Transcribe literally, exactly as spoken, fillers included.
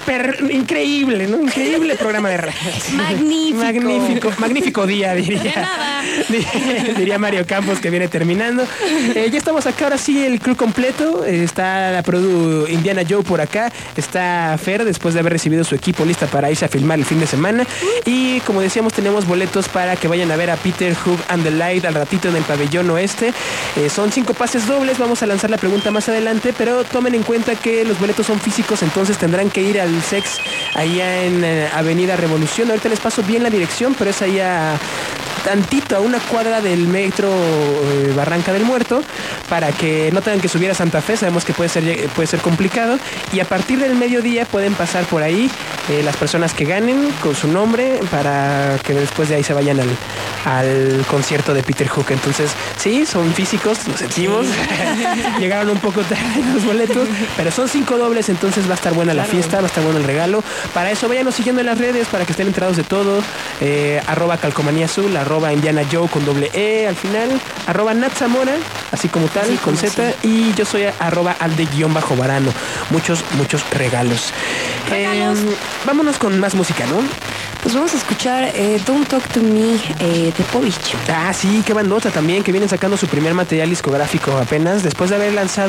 per, increíble, ¿no? Increíble programa de radio. Magnífico. Magnífico, magnífico día, diría. De nada. Diría Mario Campos, que viene terminando. Eh, ya estamos acá, ahora sí, el crew completo. Eh, está la produ Indiana Joe por acá. Está Fer, después de haber recibido su equipo, lista para irse a filmar el fin de semana. Y como decíamos, tenemos boletos para que vayan a ver a Peter Hook and the Light al ratito en el pabellón oeste. Eh, son cinco pases dobles. Vamos a lanzar la pregunta más adelante, pero tomen en cuenta que los boletos son físicos, entonces tendrán que ir al Sex allá en eh, Avenida Revolución. Ahorita les paso bien la dirección, pero es allá tantito, a una cuadra del metro eh, Barranca del Muerto, para que no tengan que subir a Santa Fe. Sabemos que puede ser, puede ser complicado, y a partir del mediodía pueden pasar por ahí eh, las personas que ganen con su nombre, para que después de ahí se vayan al, al concierto de Peter Hook. Entonces sí, son físicos, los sentimos. Llegaron un poco tarde los boletos, pero son cinco dobles, entonces va a estar buena la fiesta, va a estar bueno el regalo. Para eso váyanos siguiendo en las redes para que estén enterados de todo. eh, arroba calcomanía azul, arroba Indiana Joe con doble E al final, arroba Nat Zamora, así como tal, sí, con Z, sí. Y yo soy arroba alde guión bajo varano. Muchos, muchos regalos. regalos. Eh, vámonos con más música, ¿no? Pues vamos a escuchar eh, Don't Talk to Me eh, de Povich. Ah, sí, qué bandota también, que vienen sacando su primer material discográfico apenas, después de haber lanzado